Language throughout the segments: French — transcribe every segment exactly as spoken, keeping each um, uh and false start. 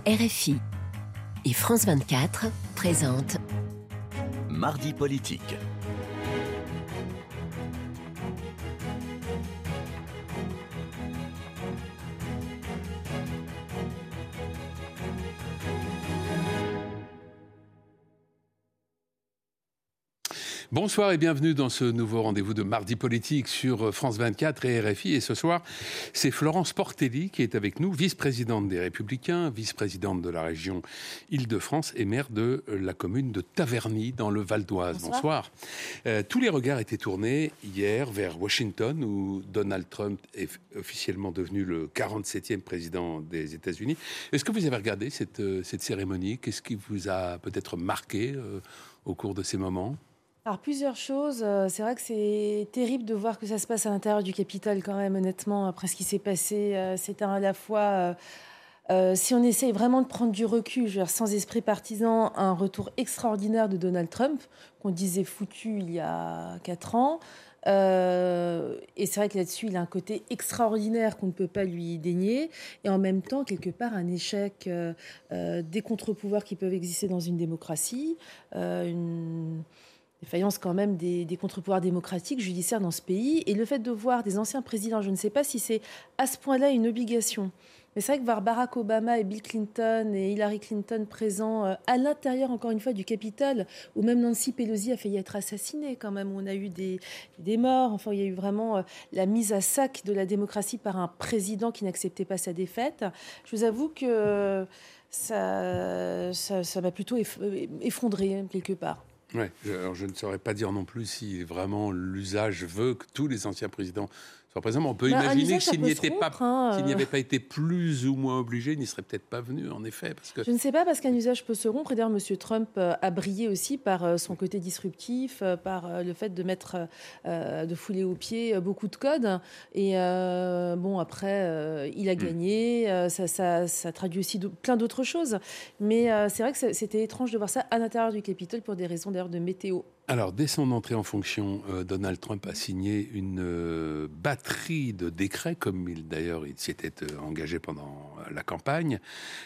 R F I et France vingt-quatre présentent Mardi politique. Bonsoir et bienvenue dans ce nouveau rendez-vous de Mardi Politique sur France vingt-quatre et R F I. Et ce soir, c'est Florence Portelli qui est avec nous, vice-présidente des Républicains, vice-présidente de la région Île-de-France et maire de la commune de Taverny dans le Val d'Oise. Bonsoir. Bonsoir. Euh, tous les regards étaient tournés hier vers Washington où Donald Trump est officiellement devenu le quarante-septième président des États-Unis. Est-ce que vous avez regardé cette, cette cérémonie ? Qu'est-ce qui vous a peut-être marqué euh, au cours de ces moments ? Alors, plusieurs choses. C'est vrai que c'est terrible de voir que ça se passe à l'intérieur du Capitole, quand même, honnêtement, après ce qui s'est passé. C'est à la fois, euh, si on essaye vraiment de prendre du recul, je veux dire, sans esprit partisan, un retour extraordinaire de Donald Trump, qu'on disait foutu il y a quatre ans. Euh, et c'est vrai que là-dessus, il a un côté extraordinaire qu'on ne peut pas lui dénier. Et en même temps, quelque part, un échec euh, euh, des contre-pouvoirs qui peuvent exister dans une démocratie, euh, une... défaillance quand même des, des contre-pouvoirs démocratiques, judiciaires dans ce pays. Et le fait de voir des anciens présidents, je ne sais pas si c'est à ce point-là une obligation, mais c'est vrai que voir Barack Obama et Bill Clinton et Hillary Clinton présents euh, à l'intérieur, encore une fois, du Capitole, où même Nancy Pelosi a failli être assassinée quand même, où on a eu des, des morts, enfin il y a eu vraiment euh, la mise à sac de la démocratie par un président qui n'acceptait pas sa défaite. Je vous avoue que euh, ça, ça, ça m'a plutôt effondré quelque part. Ouais, alors je ne saurais pas dire non plus si vraiment l'usage veut que tous les anciens présidents soient présents. Mais on peut bah, imaginer que s'il n'y était pas, hein, s'il n'y avait pas été plus ou moins obligé, il n'y serait peut-être pas venu, en effet. Parce que... Je ne sais pas, parce qu'un usage peut se rompre. Et d'ailleurs, M. Trump a brillé aussi par son côté disruptif, par le fait de mettre, de fouler aux pieds beaucoup de codes. Et euh, bon, après, il a gagné. Mmh. Ça, ça, ça traduit aussi plein d'autres choses. Mais c'est vrai que c'était étrange de voir ça à l'intérieur du Capitole pour des raisons d'ailleurs de météo. Alors, dès son entrée en fonction, euh, Donald Trump a signé une euh, batterie de décrets, comme il d'ailleurs il s'était euh, engagé pendant la campagne,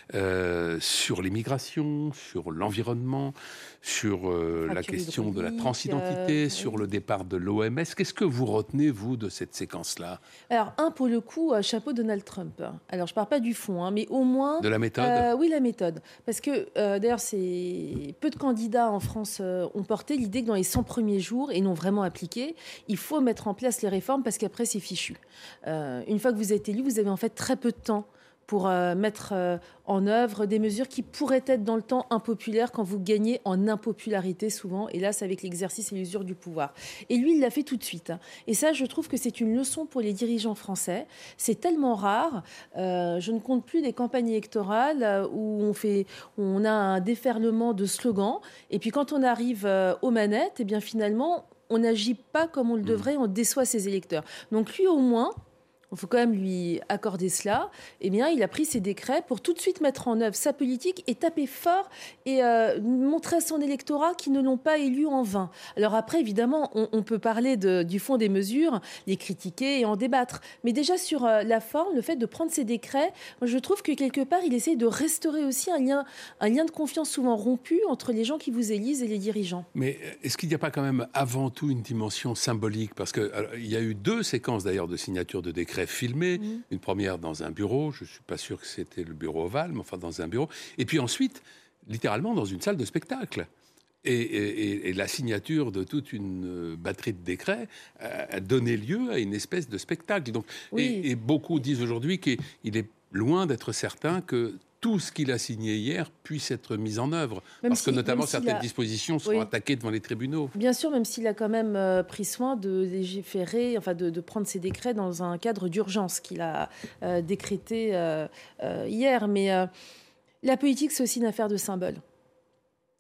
euh, sur l'immigration, sur l'environnement, sur euh, la question de la transidentité, euh, sur oui. le départ de l'O M S. Qu'est-ce que vous retenez, vous, de cette séquence-là ? Alors, un, pour le coup, euh, chapeau Donald Trump. Alors, je ne parle pas du fond, hein, mais au moins... De la méthode ? euh, Oui, la méthode. Parce que, euh, d'ailleurs, c'est... peu de candidats en France euh, ont porté l'idée que dans les cent premiers jours, et non vraiment appliqués, il faut mettre en place les réformes parce qu'après, c'est fichu. Euh, une fois que vous êtes élu, vous avez en fait très peu de temps pour euh, mettre euh, en œuvre des mesures qui pourraient être dans le temps impopulaires quand vous gagnez en impopularité souvent, et là c'est avec l'exercice et l'usure du pouvoir. Et lui il l'a fait tout de suite. Et ça je trouve que c'est une leçon pour les dirigeants français. C'est tellement rare, euh, je ne compte plus des campagnes électorales où on, fait, où on a un déferlement de slogans, et puis quand on arrive euh, aux manettes, et bien finalement on n'agit pas comme on le devrait, on déçoit ses électeurs. Donc lui au moins, il faut quand même lui accorder cela, eh bien, il a pris ses décrets pour tout de suite mettre en œuvre sa politique et taper fort et euh, montrer à son électorat qu'ils ne l'ont pas élu en vain. Alors après, évidemment, on, on peut parler de, du fond des mesures, les critiquer et en débattre. Mais déjà sur euh, la forme, le fait de prendre ces décrets, moi, je trouve que quelque part, il essaye de restaurer aussi un lien, un lien de confiance souvent rompu entre les gens qui vous élisent et les dirigeants. Mais est-ce qu'il n'y a pas quand même avant tout une dimension symbolique ? Parce qu'il y a eu deux séquences d'ailleurs de signature de décrets filmé, mmh. une première dans un bureau, je ne suis pas sûr que c'était le bureau ovale, mais enfin dans un bureau, et puis ensuite, littéralement dans une salle de spectacle. Et, et, et la signature de toute une batterie de décrets a donné lieu à une espèce de spectacle. Donc, oui. et, et beaucoup disent aujourd'hui qu'il est loin d'être certain que tout ce qu'il a signé hier puisse être mis en œuvre. Même parce si, que notamment certaines a... dispositions sont oui. attaquées devant les tribunaux. Bien sûr, même s'il a quand même euh, pris soin de légiférer, enfin de, de prendre ses décrets dans un cadre d'urgence qu'il a euh, décrété euh, euh, hier. Mais euh, la politique, c'est aussi une affaire de symbole.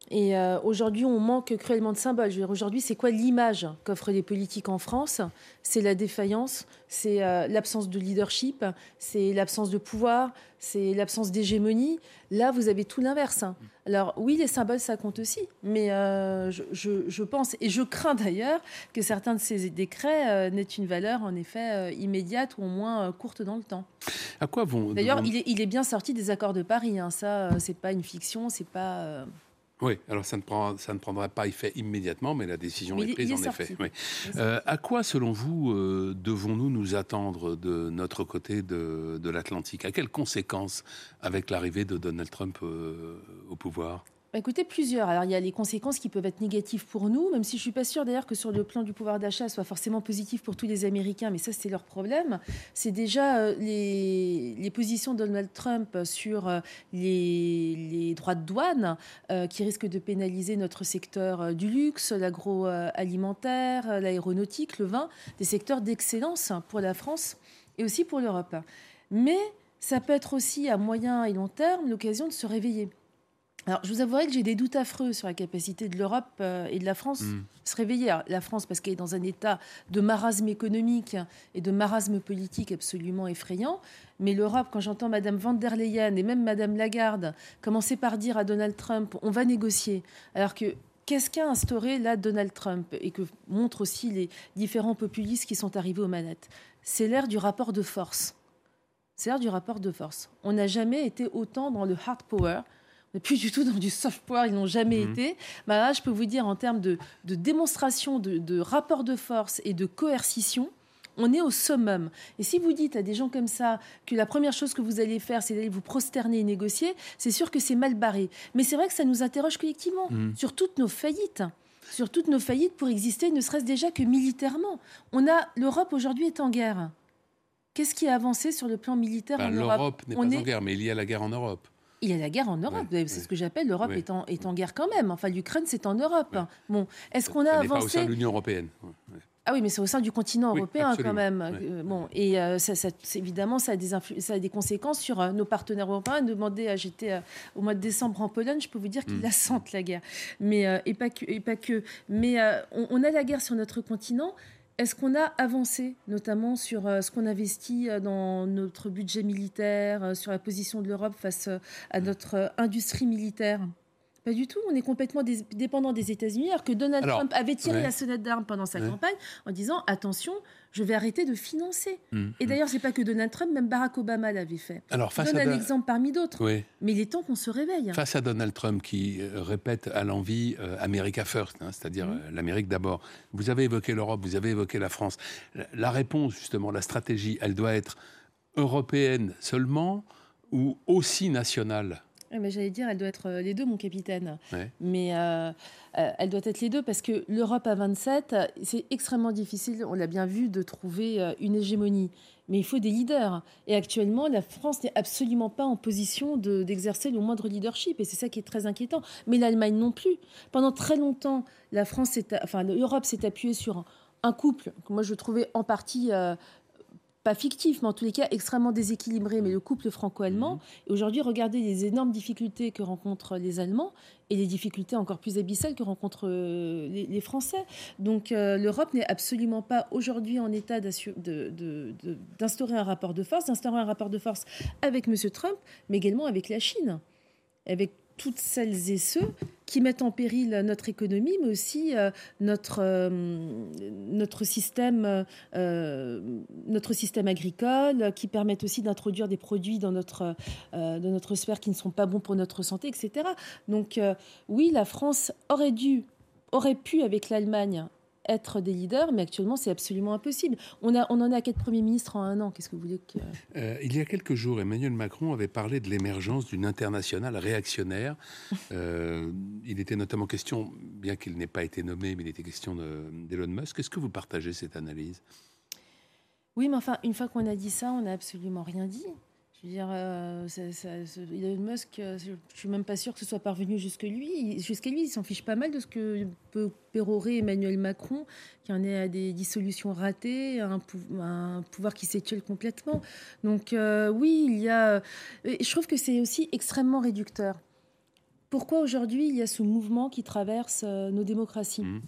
Et euh, aujourd'hui, on manque cruellement de symboles. Je veux dire, aujourd'hui, c'est quoi l'image qu'offrent les politiques en France ? C'est la défaillance, c'est euh, l'absence de leadership, c'est l'absence de pouvoir, c'est l'absence d'hégémonie. Là, vous avez tout l'inverse. Alors oui, les symboles, ça compte aussi. Mais euh, je, je, je pense, et je crains d'ailleurs, que certains de ces décrets euh, n'aient une valeur, en effet, euh, immédiate ou au moins euh, courte dans le temps. À quoi vont... D'ailleurs, vont... il est, il est bien sorti des accords de Paris. Hein. Ça, euh, c'est pas une fiction, c'est pas... Euh... Oui, alors ça ne, prend, ça ne prendra pas effet immédiatement, mais la décision mais est prise, est en sorti. effet. Oui. Euh, à quoi, selon vous, euh, devons-nous nous attendre de notre côté de, de l'Atlantique ? À quelles conséquences avec l'arrivée de Donald Trump euh, au pouvoir ? Écoutez, plusieurs. Alors, il y a les conséquences qui peuvent être négatives pour nous, même si je ne suis pas sûre d'ailleurs que sur le plan du pouvoir d'achat, soit forcément positif pour tous les Américains, mais ça, c'est leur problème. C'est déjà euh, les, les positions de Donald Trump sur euh, les, les droits de douane euh, qui risquent de pénaliser notre secteur euh, du luxe, l'agroalimentaire, euh, l'aéronautique, le vin, des secteurs d'excellence pour la France et aussi pour l'Europe. Mais ça peut être aussi, à moyen et long terme, l'occasion de se réveiller. Alors, je vous avouerai que j'ai des doutes affreux sur la capacité de l'Europe euh, et de la France mmh. à se réveiller. Alors, la France, parce qu'elle est dans un état de marasme économique et de marasme politique absolument effrayant. Mais l'Europe, quand j'entends Mme van der Leyen et même Mme Lagarde commencer par dire à Donald Trump « on va négocier », alors que qu'est-ce qu'a instauré là Donald Trump et que montrent aussi les différents populistes qui sont arrivés aux manettes ? C'est l'ère du rapport de force. C'est l'ère du rapport de force. On n'a jamais été autant dans le hard power. On n'est plus du tout dans du soft power, ils n'ont jamais mmh. été. Bah là, je peux vous dire, en termes de, de démonstration, de, de rapport de force et de coercition, on est au summum. Et si vous dites à des gens comme ça que la première chose que vous allez faire, c'est d'aller vous prosterner et négocier, c'est sûr que c'est mal barré. Mais c'est vrai que ça nous interroge collectivement mmh. sur toutes nos faillites. Sur toutes nos faillites pour exister, ne serait-ce déjà que militairement. On a, l'Europe aujourd'hui est en guerre. Qu'est-ce qui a avancé sur le plan militaire ben, en Europe Europe ? L'Europe n'est on pas est... en guerre, mais il y a la guerre en Europe. Il y a la guerre en Europe, oui, c'est oui. ce que j'appelle l'Europe oui. est, en, est en guerre quand même. Enfin, l'Ukraine, c'est en Europe. Oui. Bon, est-ce qu'on a Elle avancé n'est pas au sein de l'Union européenne. Oui. Ah oui, mais c'est au sein du continent européen oui, quand même. Oui. Euh, bon, et euh, ça, ça, évidemment, ça a, des influ- ça a des conséquences sur euh, nos partenaires européens. Demander, euh, j'étais euh, au mois de décembre en Pologne, je peux vous dire qu'ils mm. la sentent la guerre. Mais euh, et pas que, et pas que. Mais euh, on, on a la guerre sur notre continent. Est-ce qu'on a avancé, notamment sur euh, ce qu'on investit euh, dans notre budget militaire, euh, sur la position de l'Europe face euh, à notre euh, industrie militaire ? Pas du tout. On est complètement dé- dépendant des États-Unis, alors que Donald alors, Trump avait tiré ouais. la sonnette d'alarme pendant sa ouais. campagne en disant « Attention, je vais arrêter de financer mmh, ». Et d'ailleurs, ce n'est pas que Donald Trump, même Barack Obama l'avait fait. Alors, face je donne à un da... exemple parmi d'autres. Oui. Mais il est temps qu'on se réveille. Face à Donald Trump qui euh, répète à l'envi euh, « America first hein, », c'est-à-dire mmh. euh, l'Amérique d'abord. Vous avez évoqué l'Europe, vous avez évoqué la France. La, la réponse, justement, la stratégie, elle doit être européenne seulement ou aussi nationale ? Mais j'allais dire, elle doit être les deux, mon capitaine. Ouais. Mais euh, euh, elle doit être les deux parce que l'Europe à vingt-sept, c'est extrêmement difficile, on l'a bien vu, de trouver une hégémonie. Mais il faut des leaders. Et actuellement, la France n'est absolument pas en position de, d'exercer le moindre leadership. Et c'est ça qui est très inquiétant. Mais l'Allemagne non plus. Pendant très longtemps, la France s'est, enfin, l'Europe s'est appuyée sur un couple que moi je trouvais en partie... Euh, pas fictif, mais en tous les cas extrêmement déséquilibré, mais le couple franco-allemand. Mmh. Et aujourd'hui, regardez les énormes difficultés que rencontrent les Allemands et les difficultés encore plus abyssales que rencontrent les, les Français. Donc euh, l'Europe n'est absolument pas aujourd'hui en état de, de, de, d'instaurer un rapport de force, d'instaurer un rapport de force avec M. Trump, mais également avec la Chine, avec toutes celles et ceux qui mettent en péril notre économie, mais aussi euh, notre, euh, notre, système, euh, notre système agricole, qui permettent aussi d'introduire des produits dans notre, euh, dans notre sphère qui ne sont pas bons pour notre santé, et cetera. Donc euh, oui, la France aurait dû, aurait pu, avec l'Allemagne, être des leaders, mais actuellement, c'est absolument impossible. On, a, on en a quatre premiers ministres en un an. Qu'est-ce que vous voulez que... Euh, il y a quelques jours, Emmanuel Macron avait parlé de l'émergence d'une internationale réactionnaire. Euh, il était notamment question, bien qu'il n'ait pas été nommé, mais il était question de, d'Elon Musk. Est-ce que vous partagez cette analyse ? Oui, mais enfin, une fois qu'on a dit ça, on n'a absolument rien dit. Je veux dire, euh, ça, ça, Elon Musk, euh, je ne suis même pas sûre que ce soit parvenu jusqu'à lui. Jusqu'à lui, il s'en fiche pas mal de ce que peut pérorer Emmanuel Macron, qui en est à des dissolutions ratées, un, pou- un pouvoir qui s'étiole complètement. Donc euh, oui, il y a... Je trouve que c'est aussi extrêmement réducteur. pourquoi aujourd'hui il y a ce mouvement qui traverse euh, nos démocraties. Mmh.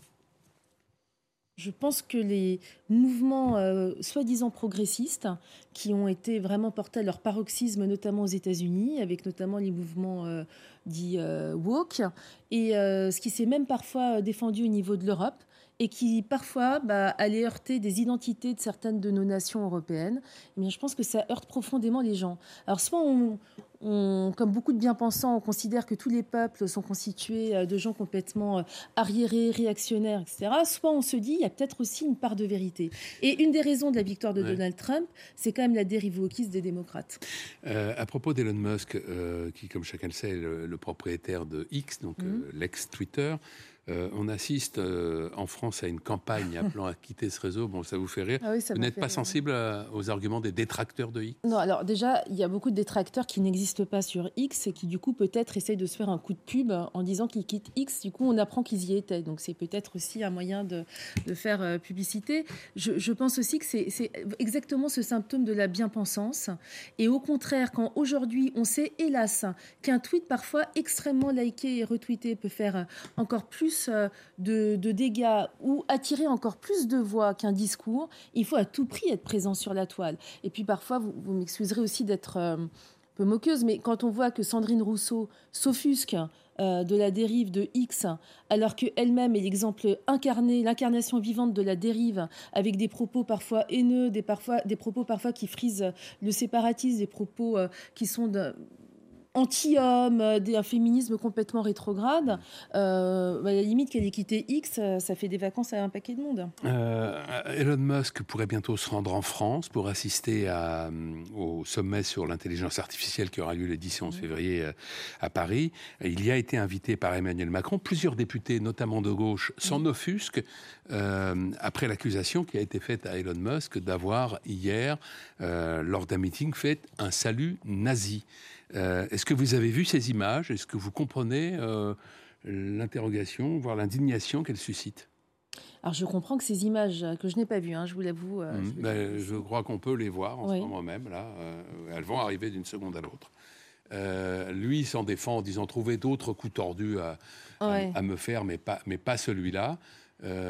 Je pense que les mouvements euh, soi-disant progressistes, qui ont été vraiment portés à leur paroxysme, notamment aux États-Unis, avec notamment les mouvements euh, dits euh, woke, et euh, ce qui s'est même parfois défendu au niveau de l'Europe, et qui parfois bah, allait heurter des identités de certaines de nos nations européennes, eh bien, je pense que ça heurte profondément les gens. Alors soit on, on, comme beaucoup de bien-pensants, on considère que tous les peuples sont constitués de gens complètement arriérés, réactionnaires, et cetera. Soit on se dit, il y a peut-être aussi une part de vérité. Et une des raisons de la victoire de ouais. Donald Trump, c'est quand même la dérive wokiste des démocrates. Euh, à propos d'Elon Musk, euh, qui, comme chacun le sait, est le, le propriétaire de X, donc mmh. euh, l'ex-Twitter, Euh, on assiste euh, en France à une campagne appelant à quitter ce réseau. Bon, ça vous fait rire. Ah oui, vous n'êtes pas rire. sensible à, aux arguments des détracteurs de X? Non, alors déjà, il y a beaucoup de détracteurs qui n'existent pas sur X et qui, du coup, peut-être essayent de se faire un coup de pub en disant qu'ils quittent X. Du coup, on apprend qu'ils y étaient. Donc, c'est peut-être aussi un moyen de, de faire euh, publicité. Je, je pense aussi que c'est, c'est exactement ce symptôme de la bien-pensance. Et au contraire, quand aujourd'hui, on sait, hélas, qu'un tweet parfois extrêmement liké et retweeté peut faire encore plus De, de dégâts ou attirer encore plus de voix qu'un discours, il faut à tout prix être présent sur la toile. Et puis parfois, vous, vous m'excuserez aussi d'être euh, un peu moqueuse, mais quand on voit que Sandrine Rousseau s'offusque euh, de la dérive de X, alors qu'elle-même est l'exemple incarné, l'incarnation vivante de la dérive, avec des propos parfois haineux, des, parfois, des propos parfois qui frisent le séparatisme, des propos euh, qui sont de... anti-homme, un féminisme complètement rétrograde, euh, à la limite qu'elle ait quitté X, ça fait des vacances à un paquet de monde. Euh, Elon Musk pourrait bientôt se rendre en France pour assister à, au sommet sur l'intelligence artificielle qui aura lieu le dix et onze février à Paris. Il y a été invité par Emmanuel Macron. Plusieurs députés, notamment de gauche, s'en offusquent euh, après l'accusation qui a été faite à Elon Musk d'avoir hier, euh, lors d'un meeting, fait un salut nazi. Euh, est-ce que vous avez vu ces images? Est-ce que vous comprenez euh, l'interrogation, voire l'indignation qu'elles suscitent? Alors, je comprends que ces images, que je n'ai pas vues, hein, je vous l'avoue... Euh, mmh, je, ben, je crois qu'on peut les voir en oui. ce moment même. Là, euh, elles vont arriver d'une seconde à l'autre. Euh, lui s'en défend en disant « trouver d'autres coups tordus à, ouais. à, à me faire, mais pas, mais pas celui-là euh... ».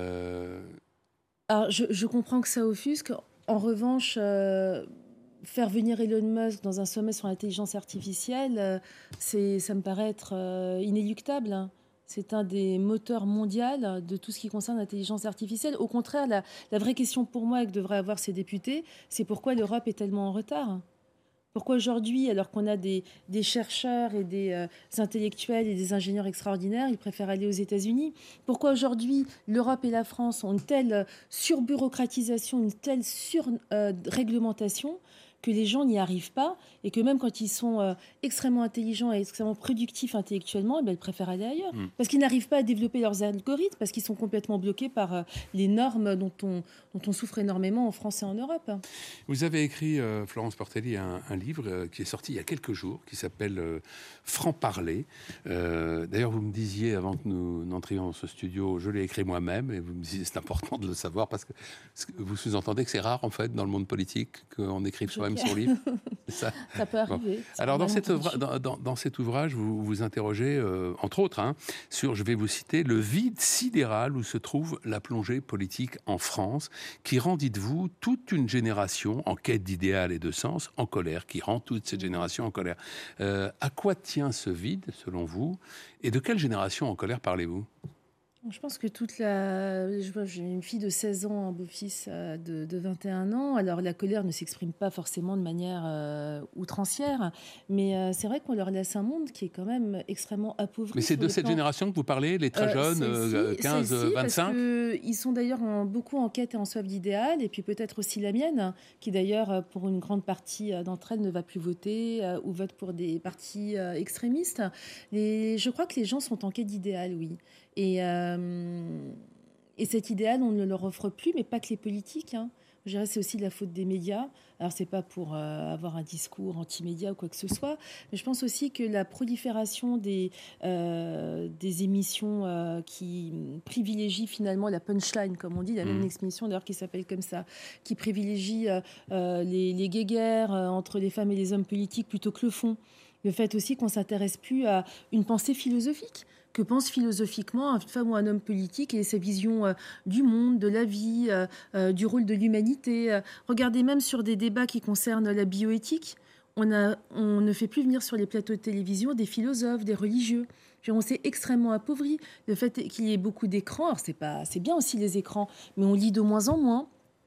Alors, je, je comprends que ça offusque. En revanche... Euh... Faire venir Elon Musk dans un sommet sur l'intelligence artificielle, euh, c'est, ça me paraît être euh, inéluctable. Hein. C'est un des moteurs mondiaux de tout ce qui concerne l'intelligence artificielle. Au contraire, la, la vraie question pour moi que devraient avoir ces députés, c'est pourquoi l'Europe est tellement en retard. Pourquoi aujourd'hui, alors qu'on a des, des chercheurs et des euh, intellectuels et des ingénieurs extraordinaires, ils préfèrent aller aux États-Unis? Pourquoi aujourd'hui, l'Europe et la France ont une telle surbureaucratisation, une telle surréglementation euh, que les gens n'y arrivent pas et que même quand ils sont euh, extrêmement intelligents et extrêmement productifs intellectuellement, eh bien, ils préfèrent aller ailleurs. Mmh. Parce qu'ils n'arrivent pas à développer leurs algorithmes, parce qu'ils sont complètement bloqués par euh, les normes dont on, dont on souffre énormément en France et en Europe. Vous avez écrit, euh, Florence Portelli, un, un livre euh, qui est sorti il y a quelques jours, qui s'appelle euh, Franc-parler. Euh, d'ailleurs, vous me disiez, avant que nous n'entrions dans ce studio, je l'ai écrit moi-même, et vous me disiez, c'est important de le savoir, parce que vous sous-entendez que c'est rare, en fait, dans le monde politique, qu'on écrive soi-même son livre. Ça. ça peut arriver. Bon. Alors, dans, cette ouvra- dans, dans, dans cet ouvrage, vous vous interrogez, euh, entre autres, hein, sur, je vais vous citer, le vide sidéral où se trouve la plongée politique en France, qui rend, dites-vous, toute une génération en quête d'idéal et de sens en colère, qui rend toute cette génération en colère. Euh, à quoi tient ce vide, selon vous, et de quelle génération en colère parlez-vous ? Je pense que toute la... J'ai une fille de seize ans, un beau-fils de, de vingt et un ans. Alors, la colère ne s'exprime pas forcément de manière euh, outrancière, mais euh, c'est vrai qu'on leur laisse un monde qui est quand même extrêmement appauvri. Mais c'est de cette plan... génération que vous parlez, les très euh, jeunes, euh, quinze vingt-cinq? Ils sont d'ailleurs en, beaucoup en quête et en soif d'idéal, et puis peut-être aussi la mienne, qui d'ailleurs, pour une grande partie d'entre elles, ne va plus voter euh, ou vote pour des partis euh, extrémistes. Les... Je crois que les gens sont en quête d'idéal, oui. Et, euh, et cet idéal, on ne leur offre plus, mais pas que les politiques. Hein. Je dirais que c'est aussi de la faute des médias. Alors, ce n'est pas pour euh, avoir un discours anti-média ou quoi que ce soit, mais je pense aussi que la prolifération des, euh, des émissions euh, qui privilégient finalement la punchline, comme on dit, il y a même une expression d'ailleurs qui s'appelle comme ça, qui privilégie euh, les, les guéguerres euh, entre les femmes et les hommes politiques plutôt que le fond. Le fait aussi qu'on ne s'intéresse plus à une pensée philosophique. Que pense philosophiquement une femme ou un homme politique et sa vision euh, du monde, de la vie, euh, euh, du rôle de l'humanité. Euh, regardez même sur des débats qui concernent la bioéthique, on, a, on ne fait plus venir sur les plateaux de télévision des philosophes, des religieux. On s'est extrêmement appauvri. Le fait qu'il y ait beaucoup d'écrans, alors c'est, pas, c'est bien aussi les écrans, mais on lit de moins en moins.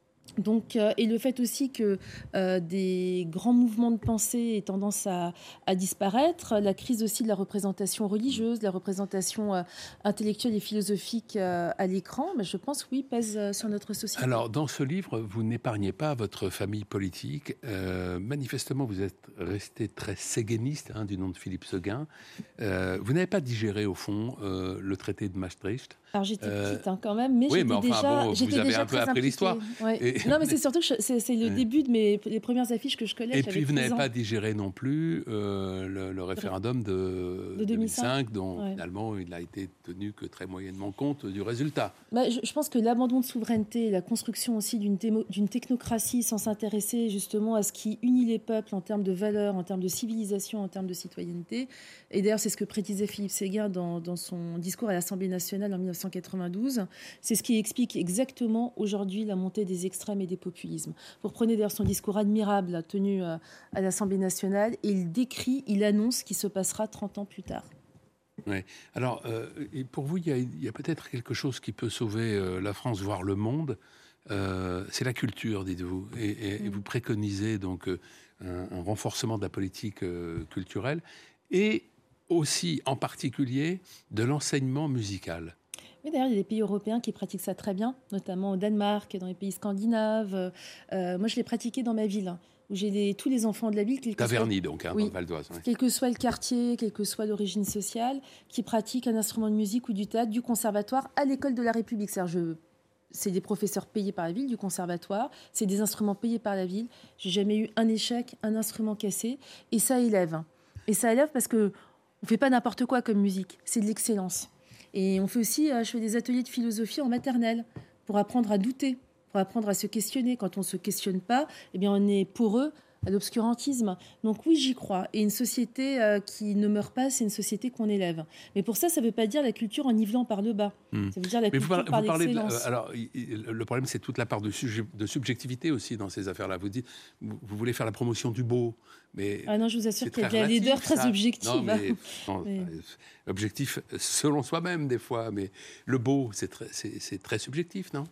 Donc, euh, et le fait aussi que euh, des grands mouvements de pensée aient tendance à, à disparaître, la crise aussi de la représentation religieuse, la représentation euh, intellectuelle et philosophique euh, à l'écran, mais je pense, oui, pèse euh, sur notre société. Alors, dans ce livre, vous n'épargnez pas votre famille politique. Euh, manifestement, vous êtes resté très séguéniste, hein, du nom de Philippe Séguin. Euh, vous n'avez pas digéré, au fond, euh, le traité de Maastricht. Alors j'étais Euh, petite hein, quand même, mais oui, j'étais mais enfin, déjà, bon, j'étais vous avez déjà un peu très appris impliquée. l'histoire. Ouais. Et- Non, mais c'est surtout que je- c'est, c'est le Ouais. début de mes les premières affiches que je collais. Et j'avais puis, vous n'avez treize ans. pas digéré non plus euh, le, le référendum de, De deux mille deux cinq, mille cinq, dont ouais. finalement il n'a été tenu que très moyennement compte du résultat. Bah, je, je pense que l'abandon de souveraineté, la construction aussi d'une, démo- d'une technocratie sans s'intéresser justement à ce qui unit les peuples en termes de valeurs, en termes de civilisation, en termes de citoyenneté. Et d'ailleurs, c'est ce que précisait Philippe Séguin dans, dans son discours à l'Assemblée nationale en dix-neuf cent quatre-vingt-douze. C'est ce qui explique exactement aujourd'hui la montée des extrêmes et des populismes. Vous reprenez d'ailleurs son discours admirable tenu euh, à l'Assemblée nationale et il décrit, il annonce ce qui se passera trente ans plus tard. Oui. Alors, euh, et pour vous, il y a, il y a peut-être quelque chose qui peut sauver euh, la France, voire le monde. Euh, c'est la culture, dites-vous. Et, et- et vous préconisez donc euh, un, un renforcement de la politique euh, culturelle et aussi, en particulier, de l'enseignement musical. Oui, d'ailleurs, il y a des pays européens qui pratiquent ça très bien, notamment au Danemark et dans les pays scandinaves. Euh, moi, je l'ai pratiqué dans ma ville, hein, où j'ai les- tous les enfants de la ville, quel que soit- Taverny, donc, hein, Oui. dans le Val d'Oise. ouais. quel que soit le quartier, quelle que soit l'origine sociale, qui pratiquent un instrument de musique ou du théâtre du conservatoire à l'école de la République. C'est-à-dire, je- c'est des professeurs payés par la ville du conservatoire, c'est des instruments payés par la ville. J'ai jamais eu un échec, un instrument cassé, et ça élève. Et ça élève parce que on fait pas n'importe quoi comme musique, c'est de l'excellence. Et on fait aussi, euh, je fais des ateliers de philosophie en maternelle pour apprendre à douter, pour apprendre à se questionner. Quand on ne se questionne pas, eh bien on est pour eux à l'obscurantisme. Donc oui, j'y crois. Et une société euh, qui ne meurt pas, c'est une société qu'on élève. Mais pour ça, ça ne veut pas dire la culture en nivelant par le bas. Hmm. Ça veut dire la Mais vous, culture parlez, par vous parlez de, l'excellence. euh, alors, il- il- le problème, c'est toute la part de, sujet- de subjectivité aussi dans ces affaires-là. Vous dites, vous, vous voulez faire la promotion du beau, mais Ah non, je vous assure c'est qu'il y a très de la laideur relatif, très ça. objective. Non, mais, non, Mais- euh, objectif selon soi-même des fois, mais le beau, c'est très, c'est, c'est très subjectif, non?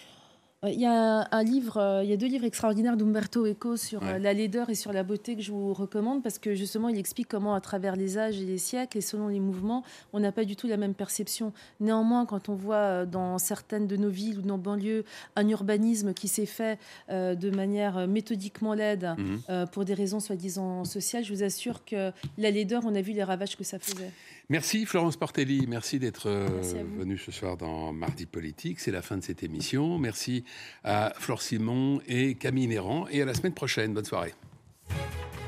Il y a un livre, euh, il y a deux livres extraordinaires d'Umberto Eco sur Ouais. euh, la laideur et sur la beauté que je vous recommande parce que justement il explique comment à travers les âges et les siècles et selon les mouvements, on n'a pas du tout la même perception. Néanmoins, quand on voit euh, dans certaines de nos villes ou dans nos banlieues un urbanisme qui s'est fait euh, de manière méthodiquement laide Mhm. euh, pour des raisons soi-disant sociales, je vous assure que la laideur, on a vu les ravages que ça faisait. Merci Florence Portelli, merci d'être euh, Merci à vous. venue ce soir dans Mardi Politique. C'est la fin de cette émission. Merci à Flore Simon et Camille Néran et à la semaine prochaine. Bonne soirée.